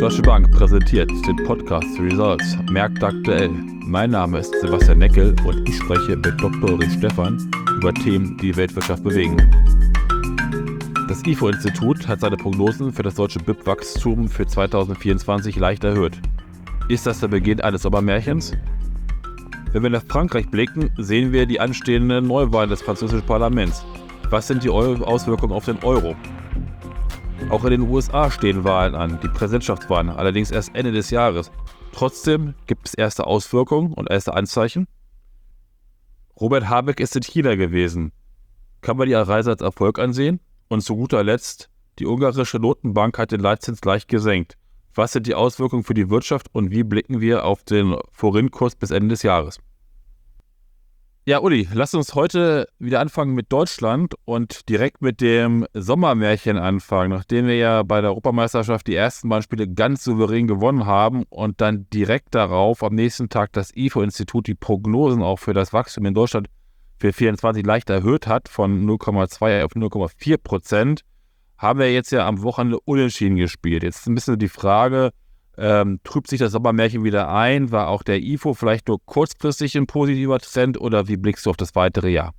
Deutsche Bank präsentiert den Podcast Results Märkte aktuell. Mein Name ist Sebastian Neckel und ich spreche mit Dr. Ulrich Stephan über Themen, die die Weltwirtschaft bewegen. Das IFO-Institut hat seine Prognosen für das deutsche BIP-Wachstum für 2024 leicht erhöht. Ist das der Beginn eines Sommermärchens? Wenn wir nach Frankreich blicken, sehen wir die anstehenden Neuwahlen des französischen Parlaments. Was sind die Auswirkungen auf den Euro? Auch in den USA stehen Wahlen an, die Präsidentschaftswahlen, allerdings erst Ende des Jahres. Trotzdem gibt es erste Auswirkungen und erste Anzeichen. Robert Habeck ist in China gewesen. Kann man die Reise als Erfolg ansehen? Und zu guter Letzt, die ungarische Notenbank hat den Leitzins leicht gesenkt. Was sind die Auswirkungen für die Wirtschaft und wie blicken wir auf den Forint-Kurs bis Ende des Jahres? Ja, Uli, lass uns heute wieder anfangen mit Deutschland und direkt mit dem Sommermärchen anfangen, nachdem wir ja bei der Europameisterschaft die ersten beiden Spiele ganz souverän gewonnen haben und dann direkt darauf am nächsten Tag das IFO-Institut die Prognosen auch für das Wachstum in Deutschland für 2024 leicht erhöht hat, von 0,2 auf 0,4%, haben wir jetzt ja am Wochenende unentschieden gespielt. Jetzt ist ein bisschen die Frage, trübt sich das Sommermärchen wieder ein? War auch der IFO vielleicht nur kurzfristig ein positiver Trend oder wie blickst du auf das weitere Jahr?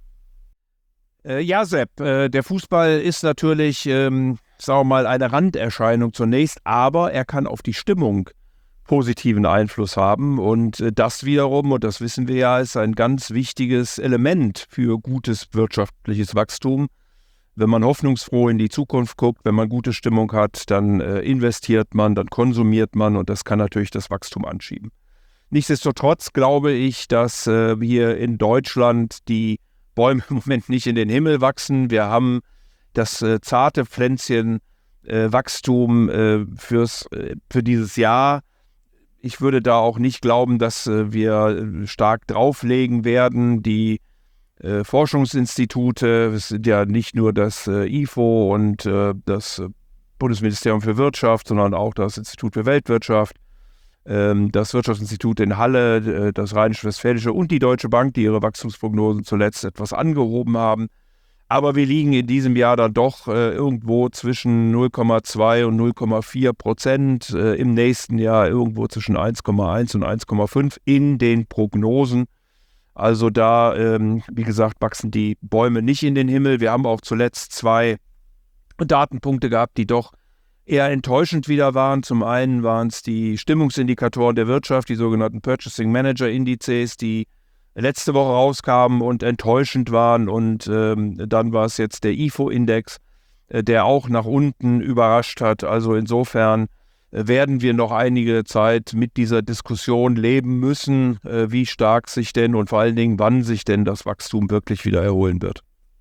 Ja, Sepp, der Fußball ist natürlich, sagen wir mal, eine Randerscheinung zunächst, aber er kann auf die Stimmung positiven Einfluss haben und das wiederum, und das wissen wir ja, ist ein ganz wichtiges Element für gutes wirtschaftliches Wachstum. Wenn man hoffnungsfroh in die Zukunft guckt, wenn man gute Stimmung hat, dann investiert man, dann konsumiert man und das kann natürlich das Wachstum anschieben. Nichtsdestotrotz glaube ich, dass hier in Deutschland die Bäume im Moment nicht in den Himmel wachsen. Wir haben das zarte Pflänzchen Wachstum für dieses Jahr. Ich würde da auch nicht glauben, dass wir stark drauflegen werden. Die Forschungsinstitute, es sind ja nicht nur das IFO und das Bundesministerium für Wirtschaft, sondern auch das Institut für Weltwirtschaft, das Wirtschaftsinstitut in Halle, das Rheinisch-Westfälische und die Deutsche Bank, die ihre Wachstumsprognosen zuletzt etwas angehoben haben. Aber wir liegen in diesem Jahr dann doch irgendwo zwischen 0,2 und 0,4%, im nächsten Jahr irgendwo zwischen 1,1 und 1,5 in den Prognosen. Also da, wie gesagt, wachsen die Bäume nicht in den Himmel. Wir haben auch zuletzt zwei Datenpunkte gehabt, die doch eher enttäuschend wieder waren. Zum einen waren es die Stimmungsindikatoren der Wirtschaft, die sogenannten Purchasing Manager Indizes, die letzte Woche rauskamen und enttäuschend waren. Und dann war es jetzt der IFO-Index, der auch nach unten überrascht hat. Also insofern werden wir noch einige Zeit mit dieser Diskussion leben müssen, wie stark sich denn und vor allen Dingen, wann sich denn das Wachstum wirklich wieder erholen wird.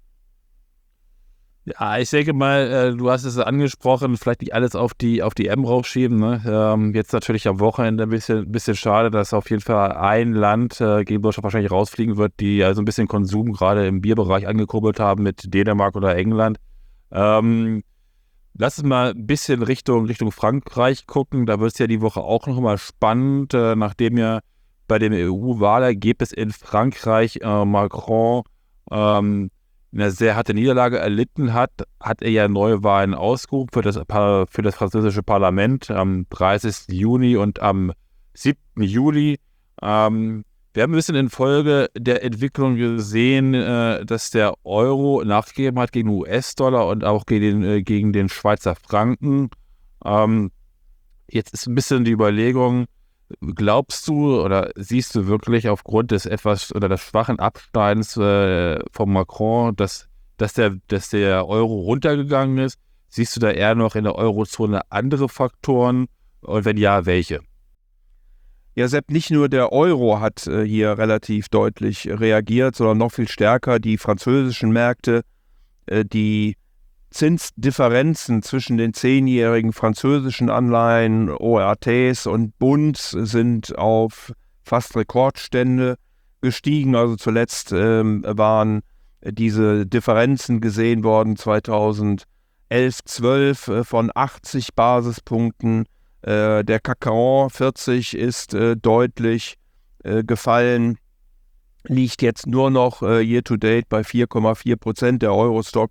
Ja, ich denke mal, du hast es angesprochen, vielleicht nicht alles auf die M rausschieben. Ne? Jetzt natürlich am Wochenende ein bisschen schade, dass auf jeden Fall ein Land gegen Deutschland wahrscheinlich rausfliegen wird, die also ein bisschen Konsum gerade im Bierbereich angekurbelt haben mit Dänemark oder England. Lass uns mal ein bisschen Richtung Frankreich gucken. Da wird es ja die Woche auch noch mal spannend, nachdem ja bei dem EU-Wahlergebnis in Frankreich Macron eine sehr harte Niederlage erlitten hat er ja neue Wahlen ausgerufen für das französische Parlament am 30. Juni und am 7. Juli. Wir haben ein bisschen in Folge der Entwicklung gesehen, dass der Euro nachgegeben hat gegen den US-Dollar und auch gegen den Schweizer Franken. Jetzt ist ein bisschen die Überlegung, glaubst du oder siehst du wirklich aufgrund des des schwachen Abschneidens von Macron, dass der Euro runtergegangen ist? Siehst du da eher noch in der Eurozone andere Faktoren und wenn ja, welche? Ja, Sepp, nicht nur der Euro hat hier relativ deutlich reagiert, sondern noch viel stärker die französischen Märkte. Die Zinsdifferenzen zwischen den 10-jährigen französischen Anleihen, OATs und Bunds sind auf fast Rekordstände gestiegen. Also zuletzt waren diese Differenzen gesehen worden 2011, 12 von 80 Basispunkten. Der CAC 40 ist deutlich gefallen, liegt jetzt nur noch year to date bei 4,4%. Der Euro-Stoxx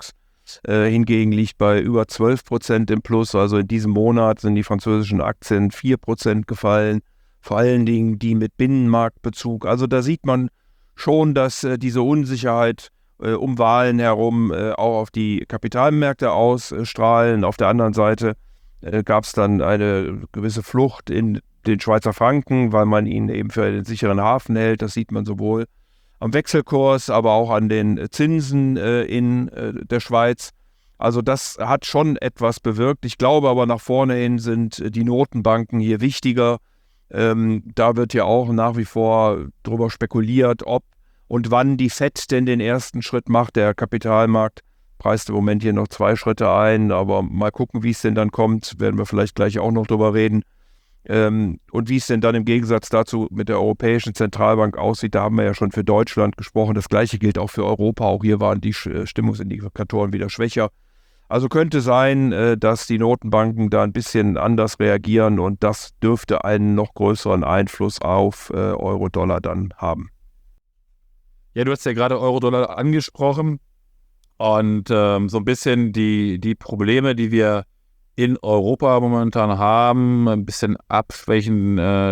hingegen liegt bei über 12% im Plus. Also in diesem Monat sind die französischen Aktien 4% gefallen, vor allen Dingen die mit Binnenmarktbezug. Also da sieht man schon, dass diese Unsicherheit um Wahlen herum auch auf die Kapitalmärkte ausstrahlen. Auf der anderen Seite gab es dann eine gewisse Flucht in den Schweizer Franken, weil man ihn eben für einen sicheren Hafen hält. Das sieht man sowohl am Wechselkurs, aber auch an den Zinsen in der Schweiz. Also das hat schon etwas bewirkt. Ich glaube aber nach vorne hin sind die Notenbanken hier wichtiger. Da wird ja auch nach wie vor drüber spekuliert, ob und wann die FED denn den ersten Schritt macht. Der Kapitalmarkt preist im Moment hier noch 2 Schritte ein, aber mal gucken, wie es denn dann kommt. Werden wir vielleicht gleich auch noch drüber reden. Und wie es denn dann im Gegensatz dazu mit der Europäischen Zentralbank aussieht, da haben wir ja schon für Deutschland gesprochen. Das Gleiche gilt auch für Europa. Auch hier waren die Stimmungsindikatoren wieder schwächer. Also könnte sein, dass die Notenbanken da ein bisschen anders reagieren und das dürfte einen noch größeren Einfluss auf Euro-Dollar dann haben. Ja, du hast ja gerade Euro-Dollar angesprochen und so ein bisschen die Probleme, die wir in Europa momentan haben, ein bisschen Abschwächen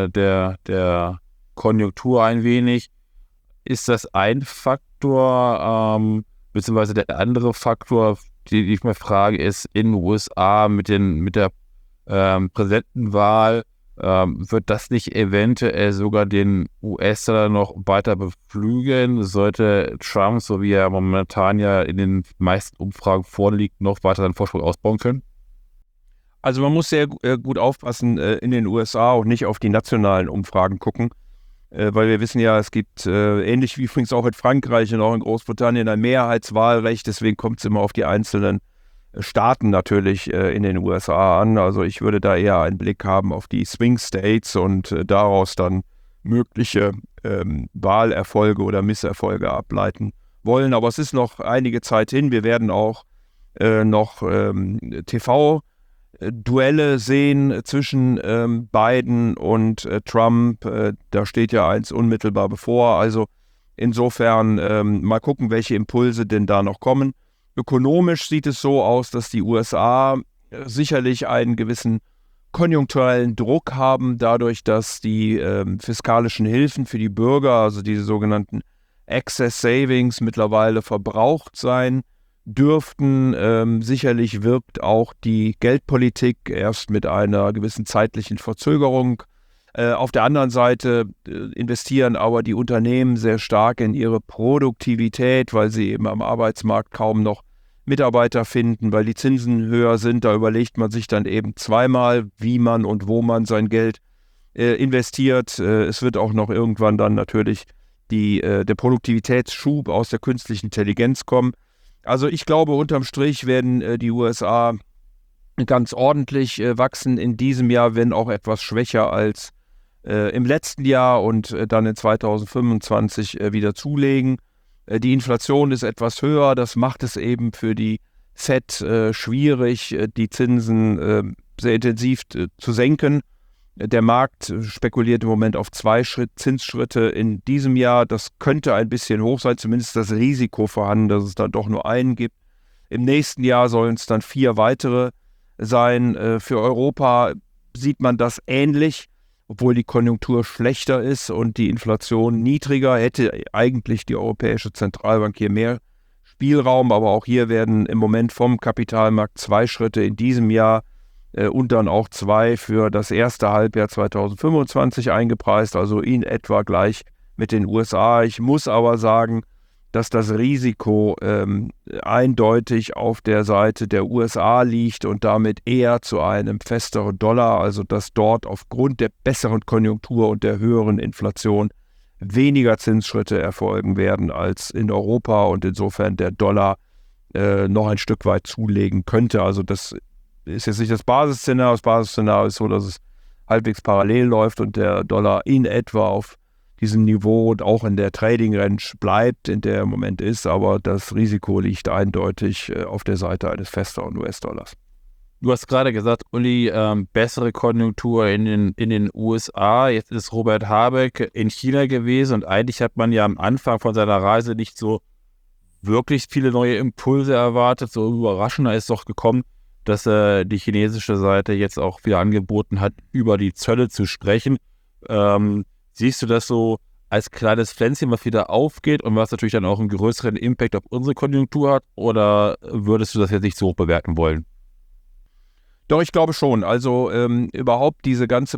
der Konjunktur ein wenig. Ist das ein Faktor, beziehungsweise der andere Faktor, die ich mir frage, ist in den USA mit der Präsidentenwahl, wird das nicht eventuell sogar den US-Dollar noch weiter beflügeln? Sollte Trump, so wie er momentan ja in den meisten Umfragen vorliegt, noch weiter seinen Vorsprung ausbauen können? Also man muss sehr gut aufpassen in den USA auch nicht auf die nationalen Umfragen gucken, weil wir wissen ja, es gibt ähnlich wie übrigens auch in Frankreich und auch in Großbritannien ein Mehrheitswahlrecht, deswegen kommt es immer auf die einzelnen Staaten natürlich in den USA an. Also ich würde da eher einen Blick haben auf die Swing States und daraus dann mögliche Wahlerfolge oder Misserfolge ableiten wollen. Aber es ist noch einige Zeit hin. Wir werden auch noch TV-Duelle sehen zwischen Biden und Trump. Da steht ja eins unmittelbar bevor. Also insofern mal gucken, welche Impulse denn da noch kommen. Ökonomisch sieht es so aus, dass die USA sicherlich einen gewissen konjunkturellen Druck haben, dadurch, dass die fiskalischen Hilfen für die Bürger, also diese sogenannten Excess Savings, mittlerweile verbraucht sein dürften. Sicherlich wirkt auch die Geldpolitik erst mit einer gewissen zeitlichen Verzögerung. Auf der anderen Seite investieren aber die Unternehmen sehr stark in ihre Produktivität, weil sie eben am Arbeitsmarkt kaum noch Mitarbeiter finden, weil die Zinsen höher sind. Da überlegt man sich dann eben zweimal, wie man und wo man sein Geld investiert. Es wird auch noch irgendwann dann natürlich der Produktivitätsschub aus der künstlichen Intelligenz kommen. Also ich glaube, unterm Strich werden die USA ganz ordentlich wachsen in diesem Jahr, wenn auch etwas schwächer als im letzten Jahr und dann in 2025 wieder zulegen. Die Inflation ist etwas höher, das macht es eben für die FED schwierig, die Zinsen sehr intensiv zu senken. Der Markt spekuliert im Moment auf 2 Zinsschritte in diesem Jahr. Das könnte ein bisschen hoch sein, zumindest das Risiko vorhanden, dass es da doch nur einen gibt. Im nächsten Jahr sollen es dann 4 weitere sein. Für Europa sieht man das ähnlich. Obwohl die Konjunktur schlechter ist und die Inflation niedriger, hätte eigentlich die Europäische Zentralbank hier mehr Spielraum. Aber auch hier werden im Moment vom Kapitalmarkt 2 Schritte in diesem Jahr und dann auch 2 für das erste Halbjahr 2025 eingepreist, also in etwa gleich mit den USA. Ich muss aber sagen, dass das Risiko eindeutig auf der Seite der USA liegt und damit eher zu einem festeren Dollar, also dass dort aufgrund der besseren Konjunktur und der höheren Inflation weniger Zinsschritte erfolgen werden als in Europa und insofern der Dollar noch ein Stück weit zulegen könnte. Also das ist jetzt nicht das Basisszenario. Das Basisszenario ist so, dass es halbwegs parallel läuft und der Dollar in etwa auf diesem Niveau und auch in der Trading-Range bleibt, in der er im Moment ist, aber das Risiko liegt eindeutig auf der Seite eines festeren US-Dollars. Du hast gerade gesagt, Uli, bessere Konjunktur in den USA. Jetzt ist Robert Habeck in China gewesen und eigentlich hat man ja am Anfang von seiner Reise nicht so wirklich viele neue Impulse erwartet. So überraschender ist doch gekommen, dass die chinesische Seite jetzt auch wieder angeboten hat, über die Zölle zu sprechen. Siehst du das so als kleines Pflänzchen, was wieder aufgeht und was natürlich dann auch einen größeren Impact auf unsere Konjunktur hat? Oder würdest du das jetzt nicht so hoch bewerten wollen? Doch, ich glaube schon. Also überhaupt diese ganze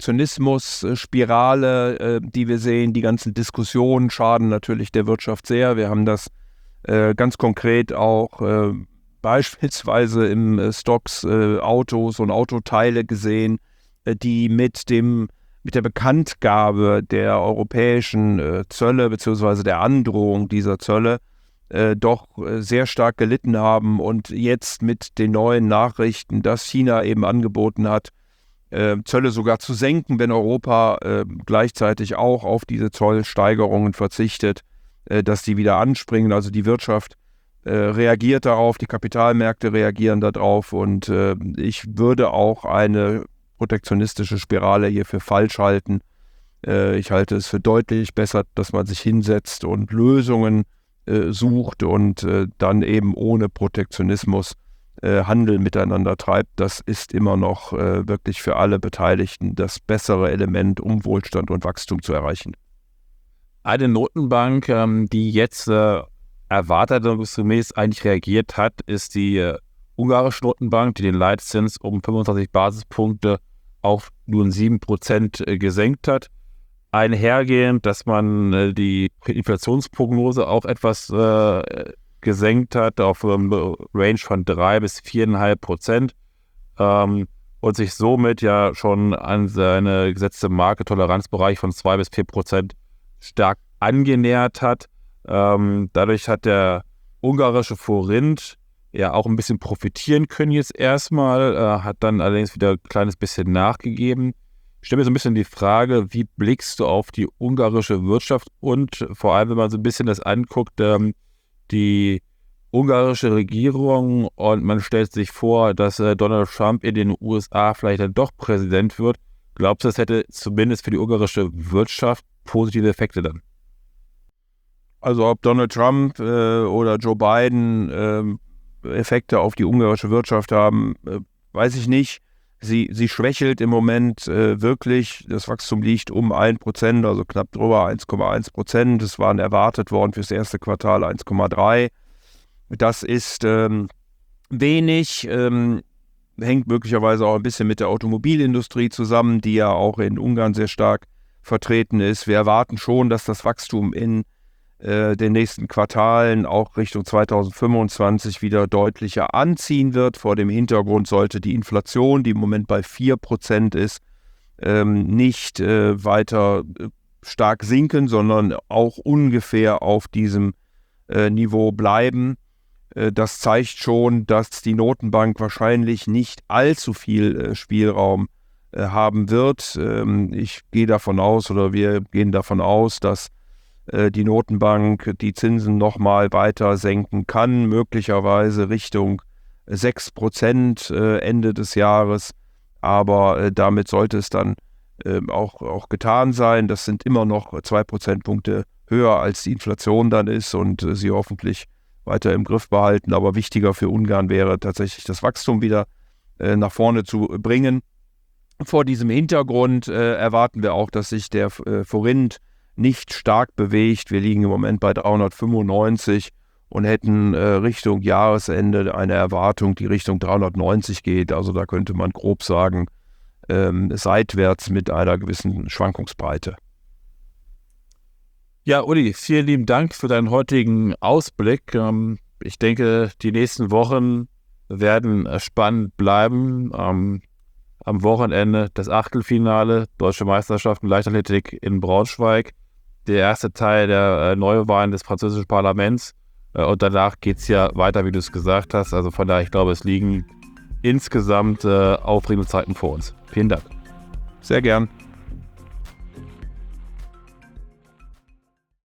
Protektionismus-Spirale, die wir sehen, die ganzen Diskussionen schaden natürlich der Wirtschaft sehr. Wir haben das ganz konkret auch beispielsweise im Stocks Autos und Autoteile gesehen, die mit der Bekanntgabe der europäischen Zölle bzw. der Androhung dieser Zölle doch sehr stark gelitten haben und jetzt mit den neuen Nachrichten, dass China eben angeboten hat, Zölle sogar zu senken, wenn Europa gleichzeitig auch auf diese Zollsteigerungen verzichtet, dass die wieder anspringen. Also die Wirtschaft reagiert darauf, die Kapitalmärkte reagieren darauf und ich würde auch eine protektionistische Spirale hier für falsch halten. Ich halte es für deutlich besser, dass man sich hinsetzt und Lösungen sucht und dann eben ohne Protektionismus Handel miteinander treibt. Das ist immer noch wirklich für alle Beteiligten das bessere Element, um Wohlstand und Wachstum zu erreichen. Eine Notenbank, die jetzt erwartungsgemäß eigentlich reagiert hat, ist die ungarische Notenbank, die den Leitzins um 25 Basispunkte auf nun 7% gesenkt hat. Einhergehend, dass man die Inflationsprognose auch etwas gesenkt hat auf einem Range von 3 bis 4,5% und sich somit ja schon an seine gesetzte Marke Toleranzbereich von 2 bis 4% stark angenähert hat. Dadurch hat der ungarische Forint ja auch ein bisschen profitieren können jetzt erstmal, hat dann allerdings wieder ein kleines bisschen nachgegeben. Ich stelle mir so ein bisschen die Frage, wie blickst du auf die ungarische Wirtschaft und vor allem, wenn man so ein bisschen das anguckt, die ungarische Regierung und man stellt sich vor, dass Donald Trump in den USA vielleicht dann doch Präsident wird. Glaubst du, das hätte zumindest für die ungarische Wirtschaft positive Effekte dann? Also ob Donald Trump oder Joe Biden Effekte auf die ungarische Wirtschaft haben, weiß ich nicht. Sie schwächelt im Moment wirklich. Das Wachstum liegt um 1%, also knapp drüber 1,1%. Es waren erwartet worden fürs erste Quartal 1,3%. Das ist wenig, hängt möglicherweise auch ein bisschen mit der Automobilindustrie zusammen, die ja auch in Ungarn sehr stark vertreten ist. Wir erwarten schon, dass das Wachstum in den nächsten Quartalen auch Richtung 2025 wieder deutlicher anziehen wird. Vor dem Hintergrund sollte die Inflation, die im Moment bei 4% ist, nicht weiter stark sinken, sondern auch ungefähr auf diesem Niveau bleiben. Das zeigt schon, dass die Notenbank wahrscheinlich nicht allzu viel Spielraum haben wird. Ich gehe davon aus, oder wir gehen davon aus, dass die Notenbank die Zinsen nochmal weiter senken kann, möglicherweise Richtung 6% Ende des Jahres. Aber damit sollte es dann auch getan sein. Das sind immer noch 2 Prozentpunkte höher, als die Inflation dann ist und sie hoffentlich weiter im Griff behalten. Aber wichtiger für Ungarn wäre tatsächlich das Wachstum wieder nach vorne zu bringen. Vor diesem Hintergrund erwarten wir auch, dass sich der Forint nicht stark bewegt. Wir liegen im Moment bei 395 und hätten Richtung Jahresende eine Erwartung, die Richtung 390 geht. Also da könnte man grob sagen, seitwärts mit einer gewissen Schwankungsbreite. Ja, Uli, vielen lieben Dank für deinen heutigen Ausblick. Ich denke, die nächsten Wochen werden spannend bleiben. Am Wochenende das Achtelfinale, Deutsche Meisterschaften Leichtathletik in Braunschweig. Der erste Teil der Neuwahlen des französischen Parlaments. Und danach geht es ja weiter, wie du es gesagt hast. Also von daher, ich glaube, es liegen insgesamt aufregende Zeiten vor uns. Vielen Dank. Sehr gern.